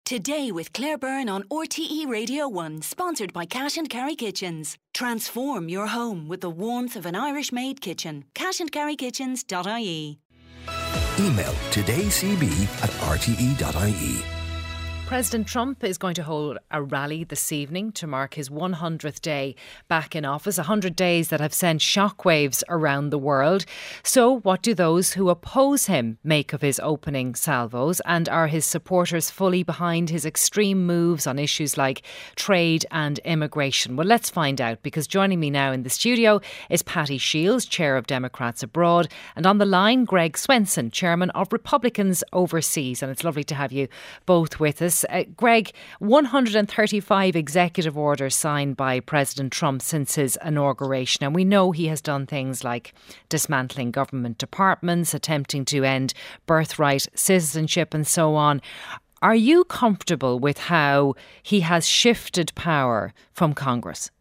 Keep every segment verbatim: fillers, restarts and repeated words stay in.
Today with Claire Byrne on R T E Radio one, sponsored by Cash and Carry Kitchens. Transform your home with the warmth of an Irish-made kitchen. cash and carry kitchens dot I E. Email todaycb at r t e dot i e. President Trump is going to hold a rally this evening to mark his one hundredth day back in office, one hundred days that have sent shockwaves around the world. So what do those who oppose him make of his opening salvos, and are his supporters fully behind his extreme moves on issues like trade and immigration? Well, let's find out, because joining me now in the studio is Patty Shields, Chair of Democrats Abroad, and on the line Greg Swenson, Chairman of Republicans Overseas. And it's lovely to have you both with us. Uh, Greg, one hundred thirty-five executive orders signed by President Trump since his inauguration, and we know he has done things like dismantling government departments, attempting to end birthright citizenship and so on. Are you comfortable with how he has shifted power from Congress?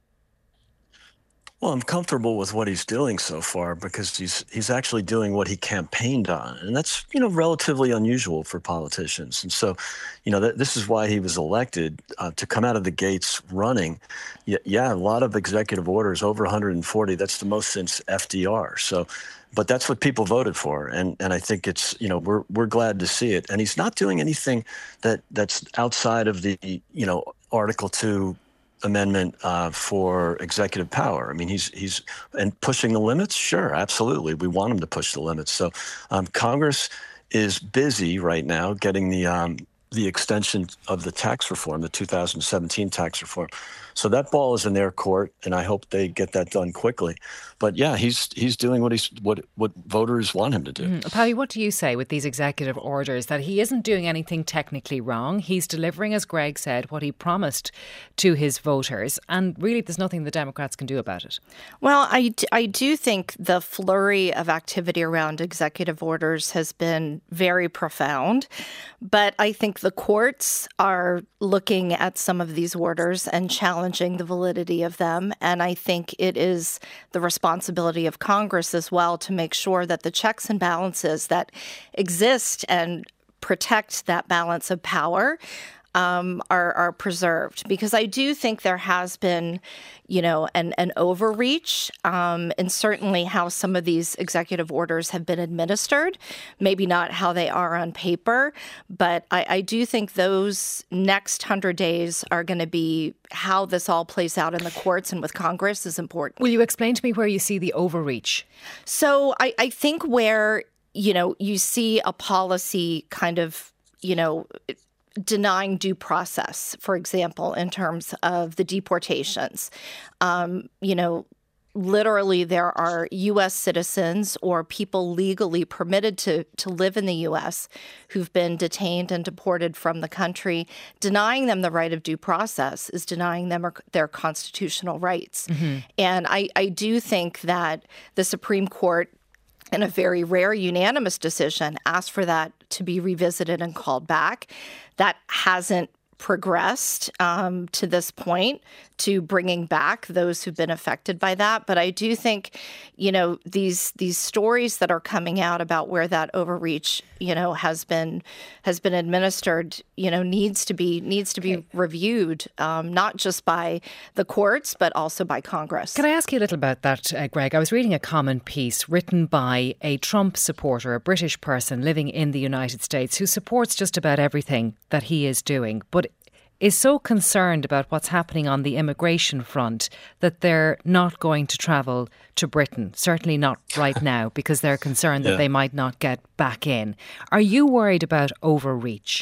Well, I'm comfortable with what he's doing so far because he's he's actually doing what he campaigned on. And that's, you know, relatively unusual for politicians. And so, you know, th- this is why he was elected, uh, to come out of the gates running. Y- yeah, a lot of executive orders, over one hundred forty. That's the most since F D R. So, but that's what people voted for. And and I think it's, you know, we're we're glad to see it. And he's not doing anything that that's outside of the, you know, Article two amendment uh, for executive power. I mean, he's he's and pushing the limits. Sure, absolutely, we want him to push the limits. So um, Congress is busy right now getting the um, the extension of the tax reform, the two thousand seventeen tax reform. So that ball is in their court, and I hope they get that done quickly. But yeah, he's he's doing what he's what what voters want him to do. Mm. Patty, what do you say with these executive orders? That he isn't doing anything technically wrong. He's delivering, as Greg said, what he promised to his voters, and really there's nothing the Democrats can do about it. Well, I, I do think the flurry of activity around executive orders has been very profound, but I think the courts are looking at some of these orders and challenging the validity of them. And I think it is the responsibility of Congress as well to make sure that the checks and balances that exist and protect that balance of power Um, are, are preserved, because I do think there has been, you know, an, an overreach um, in certainly how some of these executive orders have been administered, maybe not how they are on paper, but I, I do think those next hundred days are going to be how this all plays out in the courts and with Congress is important. Will you explain to me where you see the overreach? So I, I think where, you know, you see a policy kind of, you know, denying due process, for example, in terms of the deportations. Um, you know, literally there are U S citizens or people legally permitted to, to live in the U S who've been detained and deported from the country. Denying them the right of due process is denying them their constitutional rights. Mm-hmm. And I, I do think that the Supreme Court, in a very rare unanimous decision, asked for that to be revisited and called back. That hasn't progressed um, to this point to bringing back those who've been affected by that. But I do think, you know, these these stories that are coming out about where that overreach, you know, has been has been administered, you know, needs to be needs to be okay. reviewed, um, not just by the courts, but also by Congress. Can I ask you a little about that, uh, Greg? I was reading a comment piece written by a Trump supporter, a British person living in the United States, who supports just about everything that he is doing, but is so concerned about what's happening on the immigration front that they're not going to travel to Britain, certainly not right now, because they're concerned that yeah. they might not get back in. Are you worried about overreach?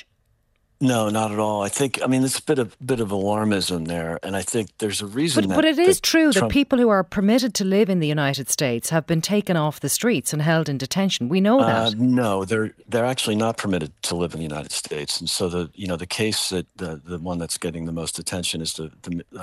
No, not at all. I think, I mean, it's a bit of bit of alarmism there, and I think there's a reason but, that... But it is that true Trump, that people who are permitted to live in the United States have been taken off the streets and held in detention. We know that. Uh, no, they're they're actually not permitted to live in the United States. And so the, you know, the case that the, the one that's getting the most attention is the, the uh,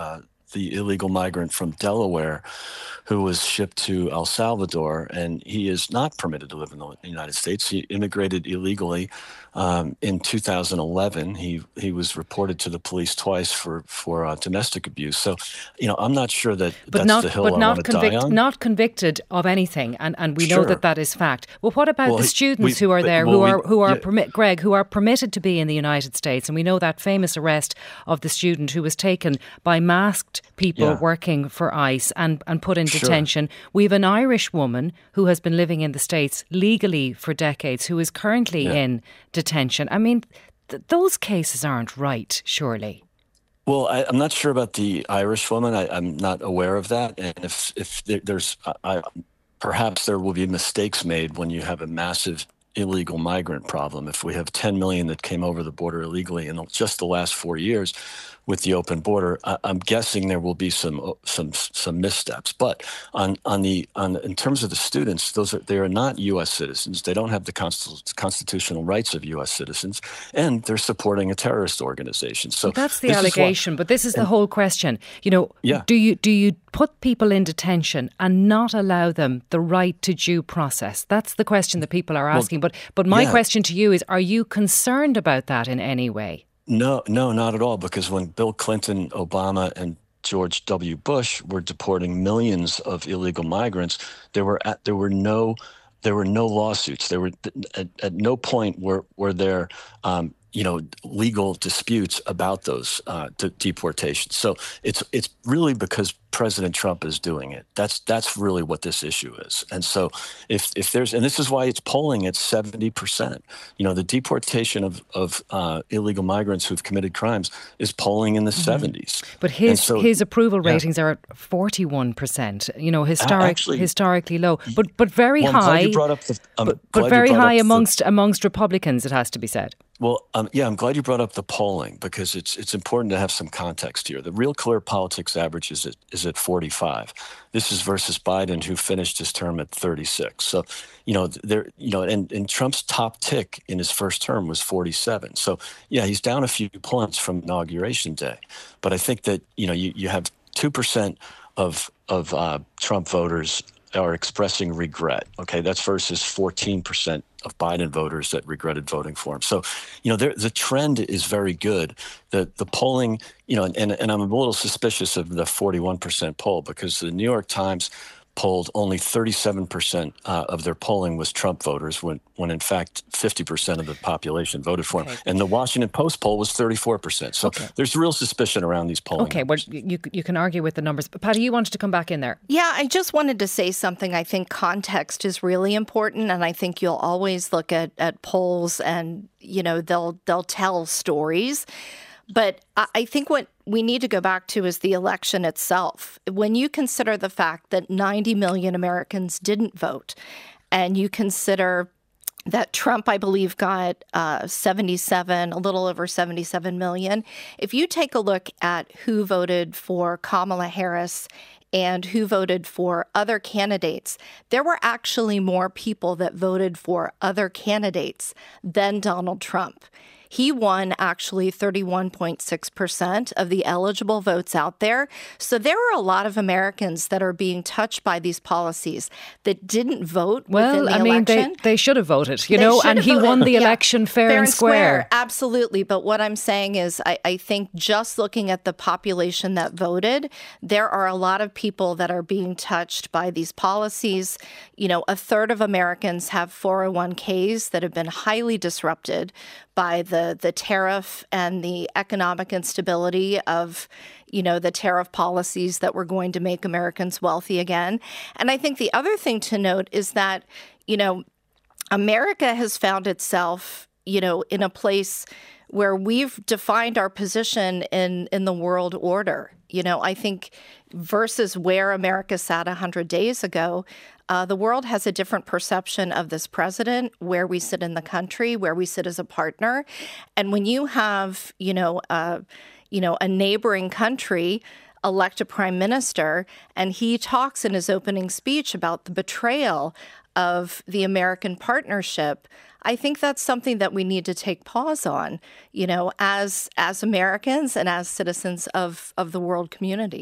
the illegal migrant from Delaware who was shipped to El Salvador, and he is not permitted to live in the United States. He immigrated illegally um, in two thousand eleven. He he was reported to the police twice for for uh, domestic abuse. So, you know, I'm not sure that but that's not, the hill but I not want to die on. Not convicted of anything, and, and we Sure. know that that is fact. Well, what about Well, the he- students we- who are but- there, well, who we- are who are yeah. permit, Greg, who are permitted to be in the United States? And we know that famous arrest of the student who was taken by masked people Yeah. working for ICE and, and put in Sure. detention. We have an Irish woman who has been living in the States legally for decades, who is currently Yeah. in detention. I mean, th- those cases aren't right, surely. Well, I, I'm not sure about the Irish woman. I, I'm not aware of that. And if if there, there's, I, I, perhaps there will be mistakes made when you have a massive illegal migrant problem. If we have ten million that came over the border illegally in just the last four years with the open border, I, I'm guessing there will be some some some missteps. But on on the on in terms of the students, those are they are not U S citizens. They don't have the const- constitutional rights of U S citizens, and they're supporting a terrorist organization. So That's the this is why- allegation, but this is the whole question. You know, Yeah. do you do you put people in detention and not allow them the right to due process? That's the question that people are asking. but but my yeah. question to you is: are you concerned about that in any way? No, no, not at all. Because when Bill Clinton, Obama, and George W. Bush were deporting millions of illegal migrants, there were at, there were no there were no lawsuits. There were at, at no point were were there um, you know legal disputes about those uh, de- deportations. So it's it's really because President Trump is doing it. That's that's really what this issue is. And so if if there's and this is why it's polling at seventy percent. You know, the deportation of of uh, illegal migrants who've committed crimes is polling in the seventies. But his And so- his approval yeah. ratings are at forty-one percent. You know, historic actually- historically low, but but very Well, I'm glad high. you brought up the. I'm but, glad but you very brought up high the- amongst amongst Republicans, it has to be said. Well, um, yeah, I'm glad you brought up the polling because it's it's important to have some context here. The Real Clear Politics average is at, is at forty-five. This is versus Biden, who finished his term at thirty-six. So, you know, there, you know, and, and Trump's top tick in his first term was forty-seven. So, yeah, he's down a few points from Inauguration Day. But I think that, you know, you, you have two percent of of uh, Trump voters are expressing regret. Okay, that's versus fourteen percent of Biden voters that regretted voting for him. So, you know, there, the trend is very good. The the polling, you know, and, and I'm a little suspicious of the forty-one percent poll because the New York Times polled only thirty-seven percent uh, of their polling was Trump voters when, when in fact fifty percent of the population voted for him. Okay. And the Washington Post poll was thirty-four percent. So Okay. there's real suspicion around these polling Okay, well, numbers. you you can argue with the numbers. But Patty, you wanted to come back in there. Yeah, I just wanted to say something. I think context is really important, and I think you'll always look at, at polls and, you know, they'll they'll tell stories. But I I think what we need to go back to is the election itself. When you consider the fact that ninety million Americans didn't vote, and you consider that Trump, I believe, got uh, seventy-seven, a little over seventy-seven million. If you take a look at who voted for Kamala Harris and who voted for other candidates, there were actually more people that voted for other candidates than Donald Trump. He won actually thirty-one point six percent of the eligible votes out there. So there are a lot of Americans that are being touched by these policies that didn't vote within Well, the I mean, they, election. they should have voted, you They know, should and have he voted. won the Yeah. election fair, and square. Absolutely. But what I'm saying is, I, I think just looking at the population that voted, there are a lot of people that are being touched by these policies. You know, a third of Americans have four oh one k's that have been highly disrupted by the, the tariff and the economic instability of, you know, the tariff policies that were going to make Americans wealthy again. And I think the other thing to note is that, you know, America has found itself, you know, in a place where we've defined our position in, in the world order. You know, I think versus where America sat one hundred days ago, uh, the world has a different perception of this president, where we sit in the country, where we sit as a partner. And when you have, you know, uh, you know, a neighboring country elect a prime minister, and he talks in his opening speech about the betrayal of the American partnership, I think that's something that we need to take pause on, you know, as as Americans and as citizens of, of the world community.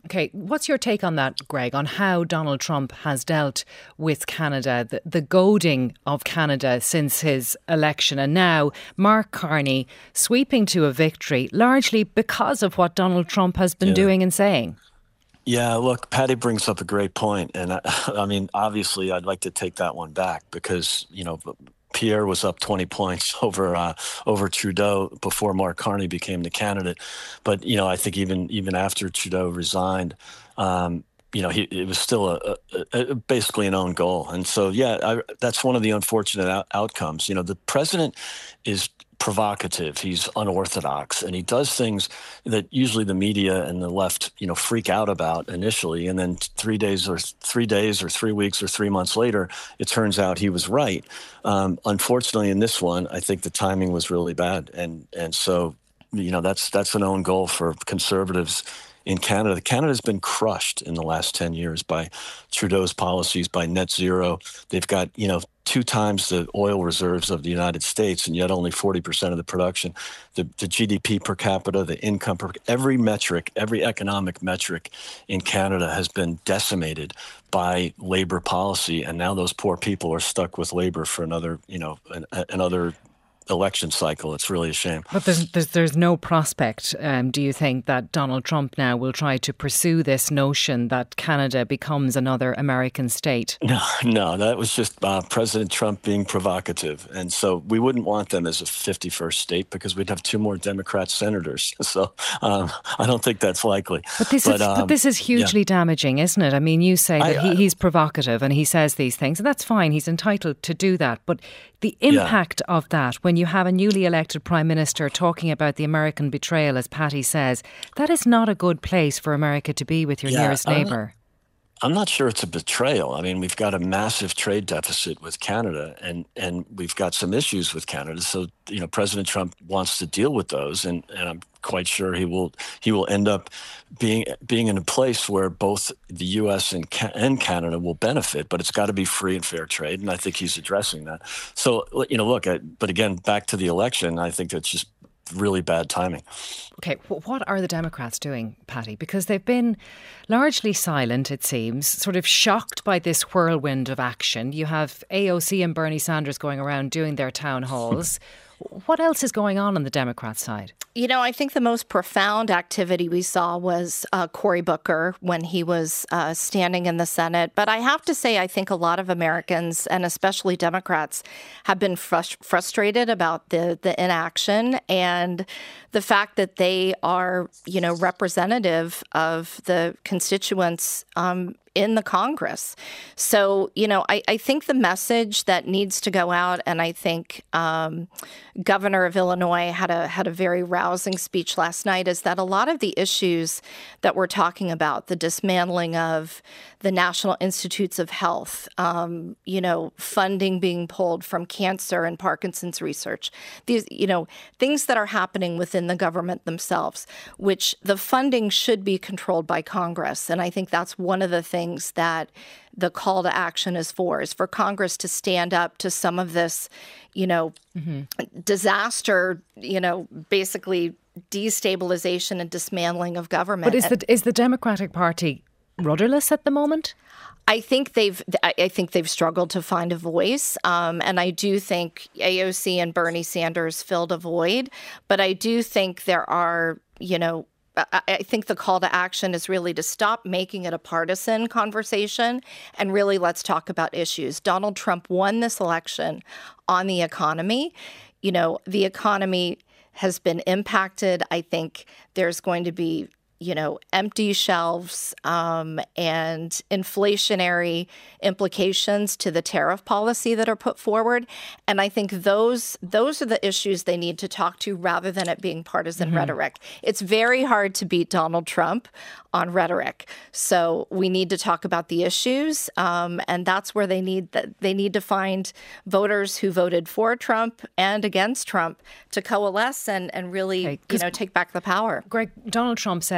Okay, what's your take on that, Greg, on how Donald Trump has dealt with Canada, the, the goading of Canada since his election, and now Mark Carney sweeping to a victory largely because of what Donald Trump has been yeah. doing and saying? Yeah, look, Patty brings up a great point. And I, I mean, obviously, I'd like to take that one back because, you know, Pierre was up twenty points over uh, over Trudeau before Mark Carney became the candidate. But, you know, I think even even after Trudeau resigned, um, you know, he, it was still a, a, a basically an own goal. And so, yeah, I, that's one of the unfortunate out- outcomes. You know, the president is provocative, he's unorthodox, and he does things that usually the media and the left, you know, freak out about initially, and then three days or three days or three weeks or three months later, it turns out he was right. Um, unfortunately, in this one, I think the timing was really bad, and and so, you know, that's that's an own goal for conservatives in Canada. Canada's been crushed in the last ten years by Trudeau's policies, by net zero. They've got, you know, two times the oil reserves of the United States, and yet only forty percent of the production. The, the G D P per capita, the income per, every metric, every economic metric in Canada has been decimated by labor policy. And now those poor people are stuck with labor for another, you know, an, another election cycle. It's really a shame. But there's there's, there's no prospect, um, do you think, that Donald Trump now will try to pursue this notion that Canada becomes another American state? No, no, that was just uh, President Trump being provocative. And so we wouldn't want them as a fifty-first state because we'd have two more Democrat senators. So um, I don't think that's likely. But this, but, is, um, but this is hugely yeah. damaging, isn't it? I mean, you say that I, he, he's provocative and he says these things, and that's fine. He's entitled to do that. But the impact yeah. of that, when you have a newly elected Prime Minister talking about the American betrayal, as Patty says, that is not a good place for America to be with your yeah, nearest neighbour. I'm not sure it's a betrayal. I mean, we've got a massive trade deficit with Canada, and, and we've got some issues with Canada. So, you know, President Trump wants to deal with those, and, and I'm quite sure he will he will end up being being in a place where both the U S and and Canada will benefit, but it's got to be free and fair trade, and I think he's addressing that. So, you know, look, I, but again, back to the election, I think that's just really bad timing. Okay, what are the Democrats doing, Patty? Because they've been largely silent, it seems, sort of shocked by this whirlwind of action. You have A O C and Bernie Sanders going around doing their town halls. What else is going on on the Democrat side? You know, I think the most profound activity we saw was uh, Cory Booker when he was uh, standing in the Senate. But I have to say, I think a lot of Americans, and especially Democrats, have been frust- frustrated about the, the inaction and the fact that they are, you know, representative of the constituents um, in the Congress. So, you know, I, I think the message that needs to go out, and I think um, Governor of Illinois had a had a very rousing speech last night, is that a lot of the issues that we're talking about, the dismantling of the National Institutes of Health, um, you know, funding being pulled from cancer and Parkinson's research, these, you know, things that are happening within the government themselves, which the funding should be controlled by Congress. And I think that's one of the things that the call to action is for, is for Congress to stand up to some of this, you know, mm-hmm. disaster, you know, basically destabilization and dismantling of government. But is the, is the Democratic Party rudderless at the moment? I think they've I think they've struggled to find a voice. Um, and I do think A O C and Bernie Sanders filled a void. But I do think there are, you know, I think the call to action is really to stop making it a partisan conversation and really let's talk about issues. Donald Trump won this election on the economy. You know, the economy has been impacted. I think there's going to be, you know, empty shelves um, and inflationary implications to the tariff policy that are put forward. And I think those those are the issues they need to talk to rather than it being partisan mm-hmm. rhetoric. It's very hard to beat Donald Trump on rhetoric. So we need to talk about the issues. Um, and that's where they need that they need to find voters who voted for Trump and against Trump to coalesce and, and really, okay, you know, take back the power. Greg, Donald Trump said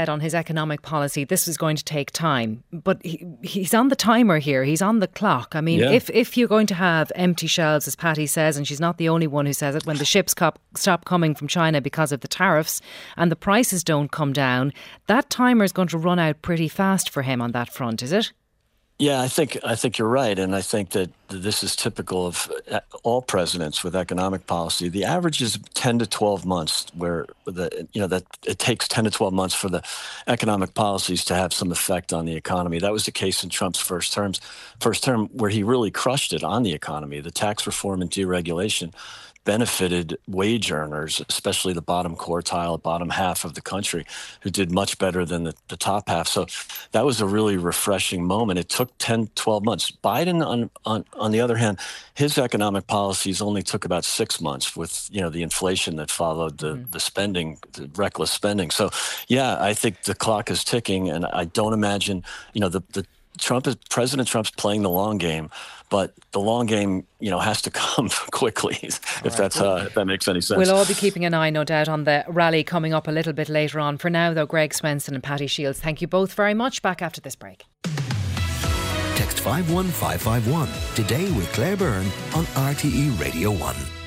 said on his economic policy, this is going to take time. But he, he's on the timer here. He's on the clock. I mean, yeah. if, if you're going to have empty shelves, as Patty says, and she's not the only one who says it, when the ships cop, stop coming from China because of the tariffs and the prices don't come down, that timer is going to run out pretty fast for him on that front, is it? Yeah, I think I think you're right, and I think that this is typical of all presidents with economic policy. The average is ten to twelve months, where the you know that it takes ten to twelve months for the economic policies to have some effect on the economy. That was the case in Trump's first terms, first term, where he really crushed it on the economy. The tax reform and deregulation benefited wage earners, especially the bottom quartile, bottom half of the country, who did much better than the, the top half. So that was a really refreshing moment. It took ten, twelve months. Biden, on, on, on the other hand, his economic policies only took about six months with, you know, the inflation that followed the, mm. the spending, the reckless spending. So, yeah, I think the clock is ticking, and I don't imagine, you know, the, the Trump is President Trump's playing the long game, but the long game, you know, has to come quickly. If right. that's uh, if that makes any sense. We'll all be keeping an eye, no doubt, on the rally coming up a little bit later on. For now, though, Greg Swenson and Patty Shields, thank you both very much. Back after this break. Text five one five five one today with Claire Byrne on R T E Radio one.